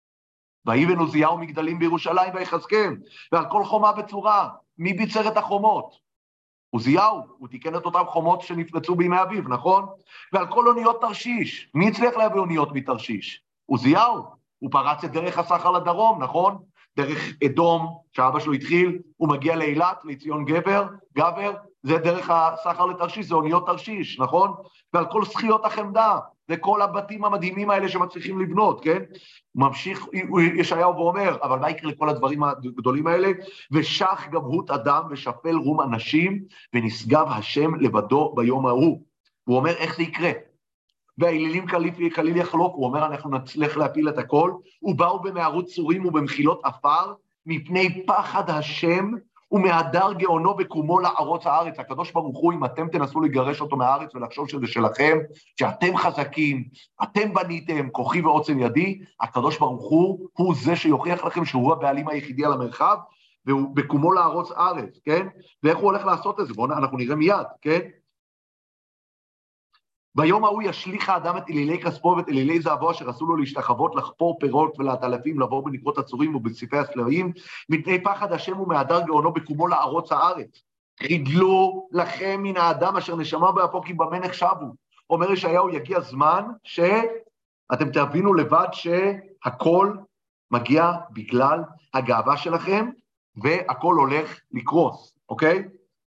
ויבן עוזיהו מגדלים בירושלים ויחזקאל, ועל כל חומה בצורה. מי ביצר את החומות? עוזיהו, הוא תיקן את אותם חומות שנפרצו בימי אביב, נכון? ועל כל אוניות תרשיש. מי הצליח להביא אוניות מתרשיש? עוזיהו, הוא פרץ את דרך הסחר לדרום, נכון? דרך אדום, שאבא שלו התחיל, הוא מגיע לאילת, לציון גבר, גבר, זה דרך הסחר לתרשיש, זה אוניות תרשיש, נכון? ועל כל זכיות החמדה, וכל הבתים המדהימים האלה שמצליחים לבנות, כן? הוא ממשיך, ישעיהו ואומר, אבל מה יקרה לכל הדברים הגדולים האלה? ושח גבהות אדם ושפל רום אנשים, ונשגב השם לבדו ביום ההוא. הוא אומר, איך זה יקרה? והאלילים כליל יחלוף, הוא אומר, אנחנו נצליח להפיל את הכל, ובאו במערות צורים ובמחילות אפר, מפני פחד השם, ומהדר גאונו בקומו לערוץ הארץ. הקדוש ברוך הוא, אם אתם תנסו לגרש אותו מהארץ ולחשוב שזה שלכם, שאתם חזקים, אתם בניתם, כוחי ועוצם ידי, הקדוש ברוך הוא, הוא זה שיוכיח לכם שהוא הבעלים היחידי על המרחב, והוא בקומו לערוץ הארץ, כן? ואיך הוא הולך לעשות את זה? בואו אנחנו נראה מיד, כן? ביום ההוא ישליך האדם את אלילי כספו ואת אלילי זהבו אשר עשו לו להשתחוות, לחפור פירות ולעטלפים, לעבור בנקרות הצורים ובצפי הסלעים, מפני פחד השם ומהדר גאונו בקומו לערוץ הארץ. חידלו לכם מן האדם אשר נשמה באפו כי במה נחשבו. אומר ישעיהו, יגיע זמן שאתם תבינו לבד שהכל מגיע בגלל הגאווה שלכם, והכל הולך לקרוס, אוקיי?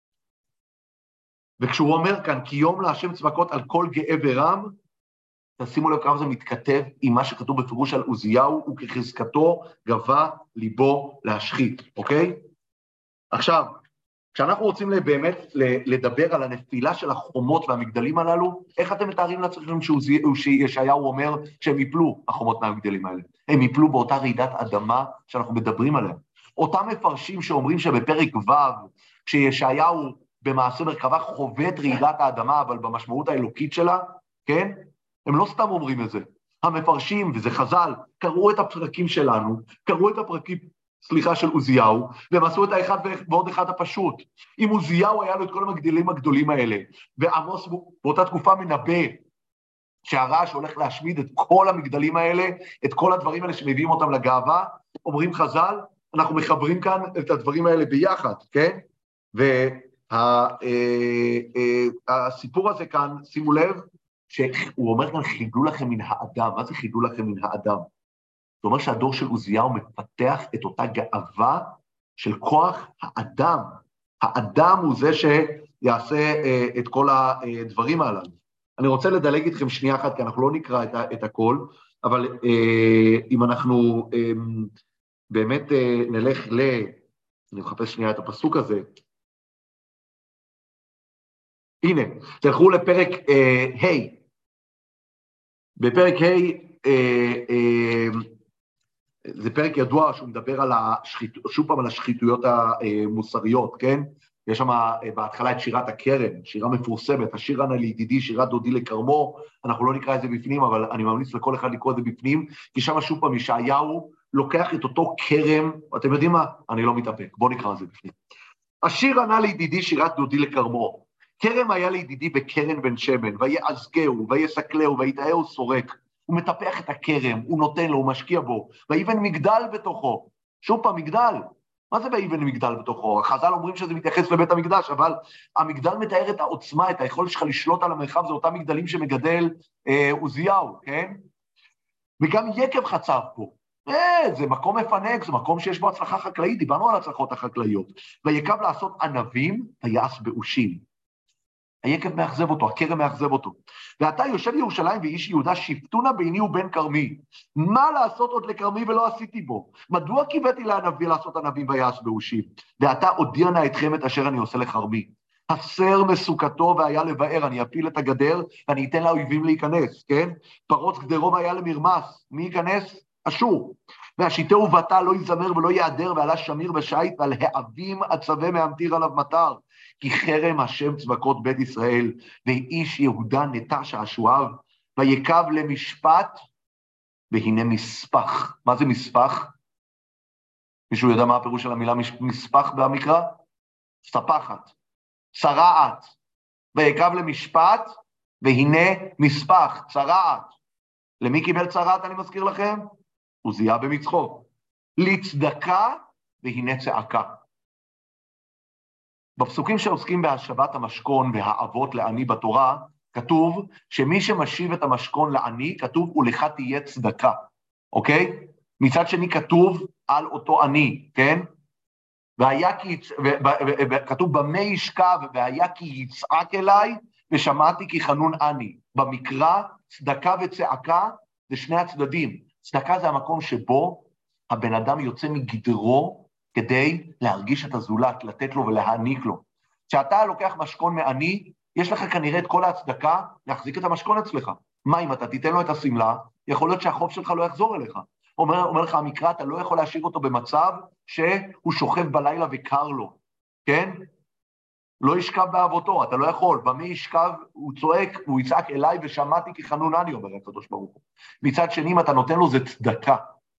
וכשהוא אומר כאן, כי יום להשם צבקות על כל גאה ורם, תשימו לב כמה זה מתכתב עם מה שכתוב בפירוש על עוזיהו, וכחזקתו גבה ליבו להשחית, אוקיי? עכשיו, כשאנחנו רוצים באמת לדבר על הנפילה של החומות והמגדלים הללו, איך אתם מתארים לעצמכם שישעיהו אומר שהם יפלו, החומות מהמגדלים האלה? הם יפלו באותה רעידת אדמה שאנחנו מדברים עליה. אותם מפרשים שאומרים שבפרק ו', כשישעיהו במעשה מרכבה חווה את רעידת האדמה, אבל במשמעות האלוקית שלה, כן? הם לא סתם אומרים את זה. המפרשים, וזה חז"ל, קראו את הפרקים שלנו, קראו את הפרקים, סליחה, של עוזיהו, והם עשו את האחד ועוד אחד הפשוט. אם עוזיהו היה לו את כל המגדלים הגדולים האלה, ועמוס באותה תקופה מנבא, שהרעש הולך להשמיד את כל המגדלים האלה, את כל הדברים האלה שמביאים אותם לגאווה, אומרים חז"ל, אנחנו מחברים כאן את הדברים האלה ביחד, כן? ו... הסיפור הזה כאן, שימו לב, שהוא אומר כאן, חידלו לכם מן האדם. מה זה חידלו לכם מן האדם? זאת אומרת שהדור של עוזיהו מפתח את אותה גאווה של כוח האדם. האדם הוא זה שיעשה את כל הדברים הללו. אני רוצה לדלג איתכם שנייה אחת, כי אנחנו לא נקרא את הכל, אבל אם אנחנו באמת נלך ל... אני מחפש שנייה את הפסוק הזה, הנה, תלכו לפרק ה', בפרק ה', זה פרק ידוע שהוא מדבר על השחיתות, שוב פעם על השחיתויות המוסריות, כן? יש שם בהתחלה את שירת הכרם, שירה מפורסמת, השיר ענה לידידי, שירת דודי לכרמו, אנחנו לא נקרא את זה בפנים, אבל אני ממליץ לכל אחד לקרוא את זה בפנים, כי שם שוב פעם ישעיהו לוקח את אותו כרם, אתם יודעים מה? אני לא מתאפק, בואו נקרא את זה בפנים. השיר ענה לידידי, שירת דודי לכרמו, כרם היה לידידי בקרן בן שמן, ויעזקהו, ויסקלהו, ויתאהו סורק, הוא מטפח את הכרם, הוא נותן לו, הוא משקיע בו, ויבן מגדל בתוכו, שוב פעם מגדל, מה זה ויבן מגדל בתוכו? החז"ל אומרים שזה מתייחס לבית המקדש, אבל המגדל מתאר את העוצמה, את היכולת שלך לשלוט על המרחב, זה אותם מגדלים שמגדל אה, עוזיהו, כן? וגם יקב חצב פה, אה, זה מקום מפנק, זה מקום שיש בו הצלחה חקלאית, דיברנו על הצלחות החקלאיות, ויקב לעשות ענבים, ויעש באושים. היקב מאכזב אותו, הכרם מאכזב אותו. ואתה יושב ירושלים ואיש יהודה, שפטונה ביני ובין כרמי. מה לעשות עוד לכרמי ולא עשיתי בו? מדוע קיוויתי לענבי לעשות ענבים ויעש באושים? ואתה הודיע נא אתכם את אשר אני עושה לכרמי. הסר מסוכתו והיה לבאר, אני אפיל את הגדר ואני אתן לאויבים להיכנס, כן? פרוץ גדרו והיה למרמס, מי ייכנס? אשור. והשיטה ובטה לא יזמר ולא יעדר, ועלה שמיר ושייט, ועל העבים עצבה מהמטיר עליו מטר. כי חרם השם צבקות בית ישראל, ואיש יהודה נטש השואב, ויקב למשפט, והנה מספח. מה זה מספח? מישהו יודע מה הפירוש של המילה מספח במקרא? ספחת, צרעת, ויקב למשפט, והנה מספח, צרעת. למי קיבל צרעת, אני מזכיר לכם? עוזיה במצחו. לצדקה, והנה צעקה. בפסוקים שעוסקים בהשבת המשכון והאבות לעני בתורה, כתוב שמי שמשיב את המשכון לעני, כתוב ולך תהיה צדקה, אוקיי? מצד שני כתוב על אותו עני, כן? והיה כי, כתוב במה ישכב, והיה כי יצעק אליי, ושמעתי כי חנון עני. במקרא, צדקה וצעקה זה שני הצדדים. צדקה זה המקום שבו הבן אדם יוצא מגדרו, כדי להרגיש את הזולת, לתת לו ולהעניק לו. כשאתה לוקח משכון מעני, יש לך כנראה את כל ההצדקה להחזיק את המשכון אצלך. מה אם אתה תיתן לו את הסמלה, יכול להיות שהחוב שלך לא יחזור אליך. אומר, אומר לך המקרא, אתה לא יכול להשאיר אותו במצב שהוא שוכב בלילה וקר לו, כן? לא ישכב באבותו, אתה לא יכול. במה ישכב, הוא צועק, הוא יצעק אליי ושמעתי כי חנון אני, אומר הקדוש ברוך הוא. מצד שני, אם אתה נותן לו, זה צדקה.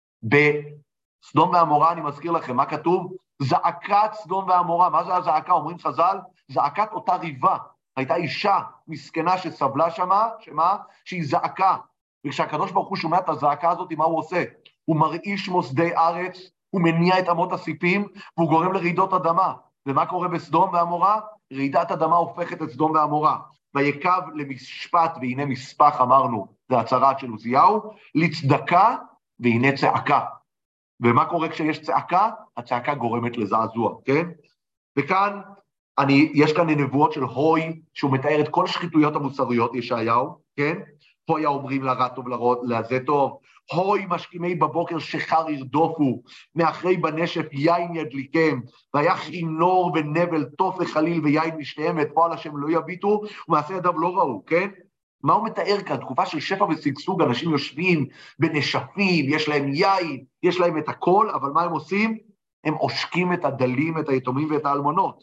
בסדום ועמורה, אני מזכיר לכם, מה כתוב? זעקת סדום ועמורה. מה זה הזעקה? אומרים חז"ל, זעקת אותה ריבה. הייתה אישה מסכנה שסבלה שמה, שמה? שהיא זעקה. וכשהקדוש ברוך הוא שומע את הזעקה הזאת, מה הוא עושה? הוא מרעיש מוסדי ארץ, הוא מניע את אמות הסיפים, והוא גורם לרעידות אדמה. ומה קורה בסדום ועמורה? רעידת אדמה הופכת את סדום ועמורה. ויקב למשפט, והנה מספח, אמרנו, זה הצהרת של עוזיהו, לצדקה, והנה צעקה. ומה קורה כשיש צעקה? הצעקה גורמת לזעזוע, כן? וכאן, אני, יש כאן נבואות של הוי, שהוא מתאר את כל שחיתויות המוסריות, ישעיהו, כן? הוי האומרים לרע טוב לזה טוב, הוי משכימי בבוקר שחר ירדופו, מאחרי בנשף יין ידליקם, והיה חינור ונבל טוף וחליל ויין משניהם, ואת פועל השם לא יביטו, ומעשה ידיו לא ראו, כן? מה הוא מתאר כאן? תקופה של שפע ושגשוג, אנשים יושבים בנשפים, יש להם יין, יש להם את הכל, אבל מה הם עושים? הם עושקים את הדלים, את היתומים ואת האלמונות.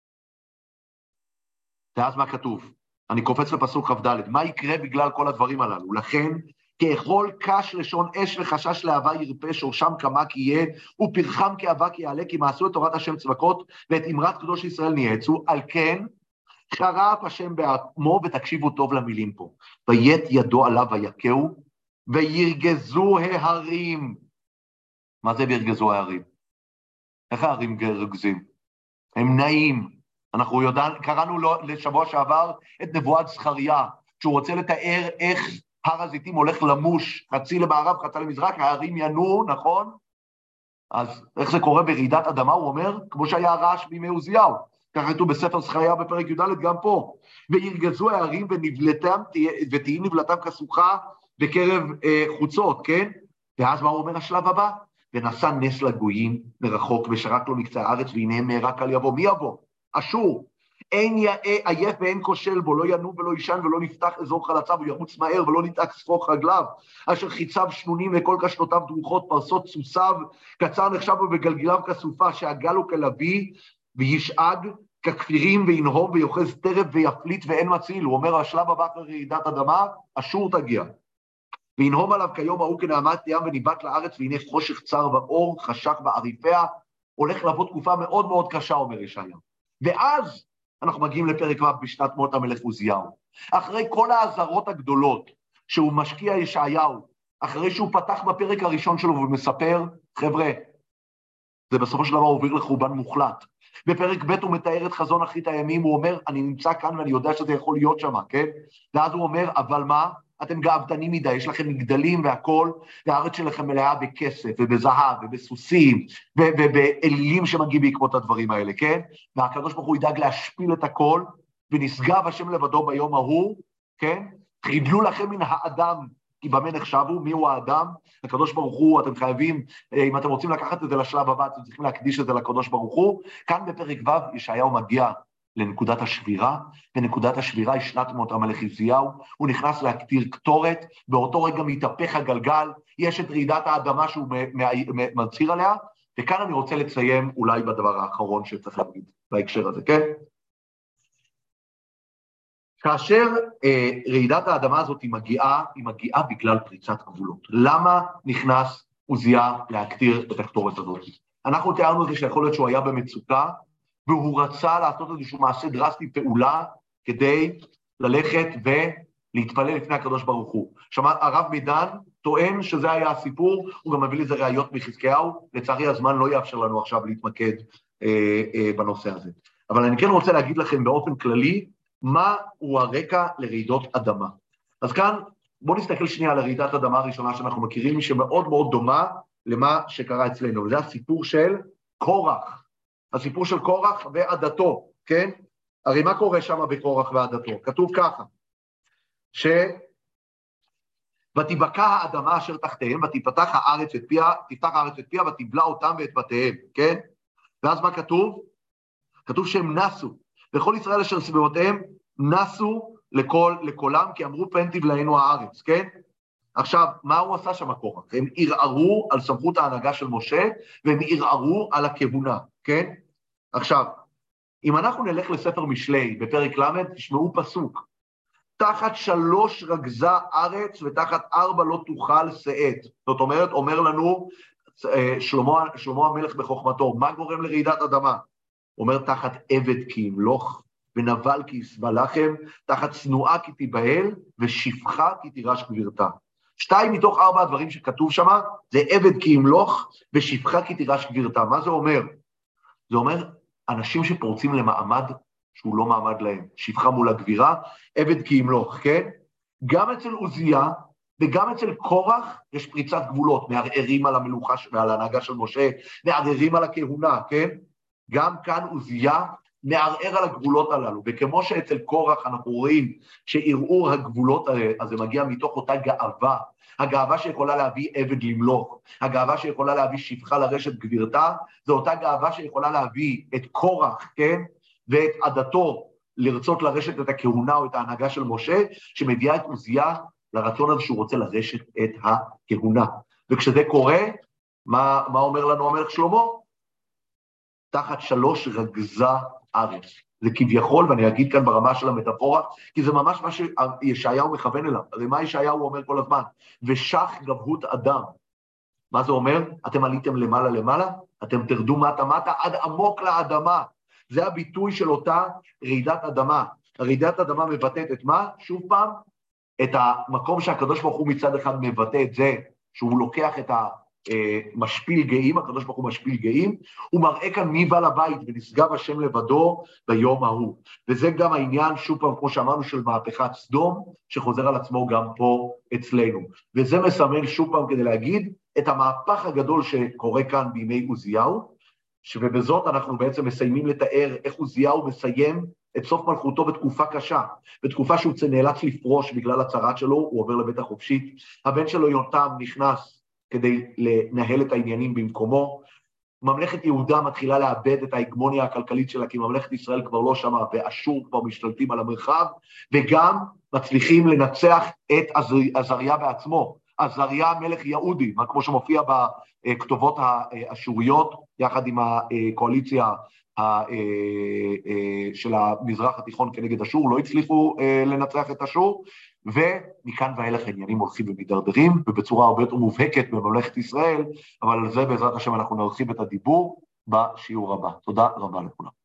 ואז מה כתוב? אני קופץ לפסוק כ"ד, מה יקרה בגלל כל הדברים הללו? לכן, כאכול קש לשון אש וחשש לאהבה ירפה, שורשם כמק יהיה, ופרחם כאבק יעלה, כי מעשו את תורת השם צבקות, ואת אמרת קדוש ישראל ניאצו, על כן, חרף השם בעמו, ותקשיבו טוב למילים פה, ויית ידו עליו ויקהו, וירגזו ההרים. מה זה וירגזו ההרים? איך ההרים גרגזים? הם נעים. אנחנו יודעים, קראנו לו לשבוע שעבר את נבואת זכריה, שהוא רוצה לתאר איך הר הזיתים הולך למוש, חצי למערב, חצי למזרח, ההרים ינועו, נכון? אז איך זה קורה ברעידת אדמה? הוא אומר, כמו שהיה הרעש בימי עוזיהו, ככה כתוב בספר זכריה בפרק י"ד גם פה, וירגזו ההרים ונבלתם, ותהי נבלתם כסוכה בקרב אה, חוצות, כן? ואז מה הוא אומר השלב הבא? ונשא נס לגויים מרחוק, ושרק לו מקצה הארץ, והנה מהרה קל יבוא. מי יבוא? אשור. אין יאה עייף ואין כושל בו, לא ינום ולא ישן ולא נפתח אזור חלציו, וירוץ מהר ולא נתעק ספוך רגליו, אשר חיציו שנונים וכל קשתותיו דרוכות, פרסות סוסיו, קצר נחשב ובגלגליו כסופה, שעגל הוא כלביא, וישאג ככפירים וינהום ויוחז טרף ויפליט ואין מציל. הוא אומר, השלב הבא אחרי רעידת אדמה, אשור תגיע. וינהום עליו כיום ההוא כנעמת ים וניבט לארץ, והנה חושך צר ואור, חשך בעריפיה, הולך לבוא תקופה מאוד מאוד קשה, אומר ישעיהו. ואז אנחנו מגיעים לפרק ו' בשנת מות המלך עוזיהו. אחרי כל האזהרות הגדולות שהוא משקיע ישעיהו, אחרי שהוא פתח בפרק הראשון שלו ומספר, חבר'ה, זה בסופו של דבר עובר לחורבן מוחלט. בפרק ב' הוא מתאר את חזון אחרית הימים, הוא אומר, אני נמצא כאן ואני יודע שזה יכול להיות שם, כן? ואז הוא אומר, אבל מה? אתם גאוותנים מדי, יש לכם מגדלים והכל, והארץ שלכם מלאה בכסף ובזהב ובסוסים ובאלילים שמגיעים בעקבות הדברים האלה, כן? והקדוש ברוך הוא ידאג להשפיל את הכל, ונשגב השם לבדו ביום ההוא, כן? חידלו לכם מן האדם, כי במה נחשבו, מי הוא האדם? הקדוש ברוך הוא, אתם חייבים, אם אתם רוצים לקחת את זה לשלב הבא, אתם צריכים להקדיש את זה לקדוש ברוך הוא. כאן בפרק ו' ישעיהו מגיע לנקודת השבירה, ונקודת השבירה היא שנת מות המלך עוזיהו, הוא נכנס להקטיר קטורת, באותו רגע מתהפך הגלגל, יש את רעידת האדמה שהוא מצהיר עליה, וכאן אני רוצה לציין אולי בדבר האחרון שצריך להגיד בהקשר הזה, כן? כאשר אה, רעידת האדמה הזאת היא מגיעה, היא מגיעה בגלל פריצת גבולות. למה נכנס עוזיה להקטיר את הקטורת הזאת? אנחנו תיארנו את זה שיכול להיות שהוא היה במצוקה, והוא רצה לעשות איזשהו מעשה דרסטי, פעולה, כדי ללכת ולהתפלל לפני הקדוש ברוך הוא. שמע, הרב מידן טוען שזה היה הסיפור, הוא גם מביא לזה ראיות מחזקיהו, לצערי הזמן לא יאפשר לנו עכשיו להתמקד אה, אה, בנושא הזה. אבל אני כן רוצה להגיד לכם באופן כללי, מה הוא הרקע לרעידות אדמה. אז כאן, בואו נסתכל שנייה על הרעידת אדמה הראשונה שאנחנו מכירים, שמאוד מאוד דומה למה שקרה אצלנו, וזה הסיפור של קורח. הסיפור של קורח ועדתו, כן? הרי מה קורה שם בקורח ועדתו? כתוב ככה, ש... ותבקע האדמה אשר תחתיהם, ותפתח הארץ את פיה, תפתח הארץ את פיה, ותבלע אותם ואת בתיהם, כן? ואז מה כתוב? כתוב שהם נסו, וכל ישראל אשר סביבותיהם נסו לכל, לכולם, כי אמרו פן תבלענו הארץ, כן? עכשיו, מה הוא עשה שם קורח? הם ערערו על סמכות ההנהגה של משה, והם ערערו על הכהונה, כן? עכשיו, אם אנחנו נלך לספר משלי, בפרק למד, תשמעו פסוק, תחת שלוש רגזה ארץ, ותחת ארבע לא תוכל שאת. זאת אומרת, אומר לנו שלמה, שלמה המלך בחוכמתו, מה גורם לרעידת אדמה? אומר, תחת עבד כי ימלוך, ונבל כי יסבע לחם, תחת צנועה כי תיבהל, ושפחה כי תירש גבירתה. שתיים מתוך ארבע הדברים שכתוב שם, זה עבד כי ימלוך, ושפחה כי תירש גבירתה. מה זה אומר? זה אומר, אנשים שפורצים למעמד שהוא לא מעמד להם, שפחה מול הגבירה, עבד כי ימלוך, כן? גם אצל עוזיה, וגם אצל קורח, יש פריצת גבולות, מערערים על המלוכה ועל ההנהגה של משה, מערערים על הכהונה, כן? גם כאן עוזיה מערער על הגבולות הללו, וכמו שאצל קורח אנחנו רואים שערעור הגבולות האלה, אז זה מגיע מתוך אותה גאווה, הגאווה שיכולה להביא עבד למלוך, הגאווה שיכולה להביא שפחה לרשת גבירתה, זו אותה גאווה שיכולה להביא את קורח, כן? ואת עדתו לרצות לרשת את הכהונה או את ההנהגה של משה, שמביאה את עוזיה לרצון הזה שהוא רוצה לרשת את הכהונה. וכשזה קורה, מה, מה אומר לנו המלך שלמה? תחת שלוש רגזה ארץ. זה כביכול, ואני אגיד כאן ברמה של המטאפורה, כי זה ממש מה שישעיהו מכוון אליו. הרי מה ישעיהו אומר כל הזמן? ושח גבהות אדם. מה זה אומר? אתם עליתם למעלה למעלה, אתם תרדו מטה מטה עד עמוק לאדמה. זה הביטוי של אותה רעידת אדמה. רעידת אדמה מבטאת את מה? שוב פעם, את המקום שהקדוש ברוך הוא מצד אחד מבטא את זה, שהוא לוקח את המשפיל גאים, הקדוש ברוך הוא משפיל גאים, הוא מראה כאן מי בא לבית, ונשגב השם לבדו ביום ההוא. וזה גם העניין, שוב פעם, כמו שאמרנו, של מהפכת סדום, שחוזר על עצמו גם פה אצלנו. וזה מסמן שוב פעם כדי להגיד את המהפך הגדול שקורה כאן בימי עוזיהו, ובזאת אנחנו בעצם מסיימים לתאר איך עוזיהו מסיים את סוף מלכותו בתקופה קשה, בתקופה שהוא נאלץ לפרוש בגלל הצרת שלו, הוא עובר לבית החופשית, הבן שלו יונתם נכנס כדי לנהל את העניינים במקומו, ממלכת יהודה מתחילה לאבד את ההגמוניה הכלכלית שלה, כי ממלכת ישראל כבר לא שמה, ואשור כבר משתלטים על המרחב, וגם מצליחים לנצח את עזריה בעצמו, עזריה מלך יהודי, כמו שמופיע בכתובות האשוריות, יחד עם הקואליציה של המזרח התיכון כנגד אשור, לא הצליחו לנצח את אשור, ומכאן ואילך העניינים הולכים ומתדרדרים, ובצורה הרבה יותר מובהקת בממלכת ישראל, אבל על זה בעזרת השם אנחנו נרחיב את הדיבור בשיעור הבא. תודה רבה לכולם.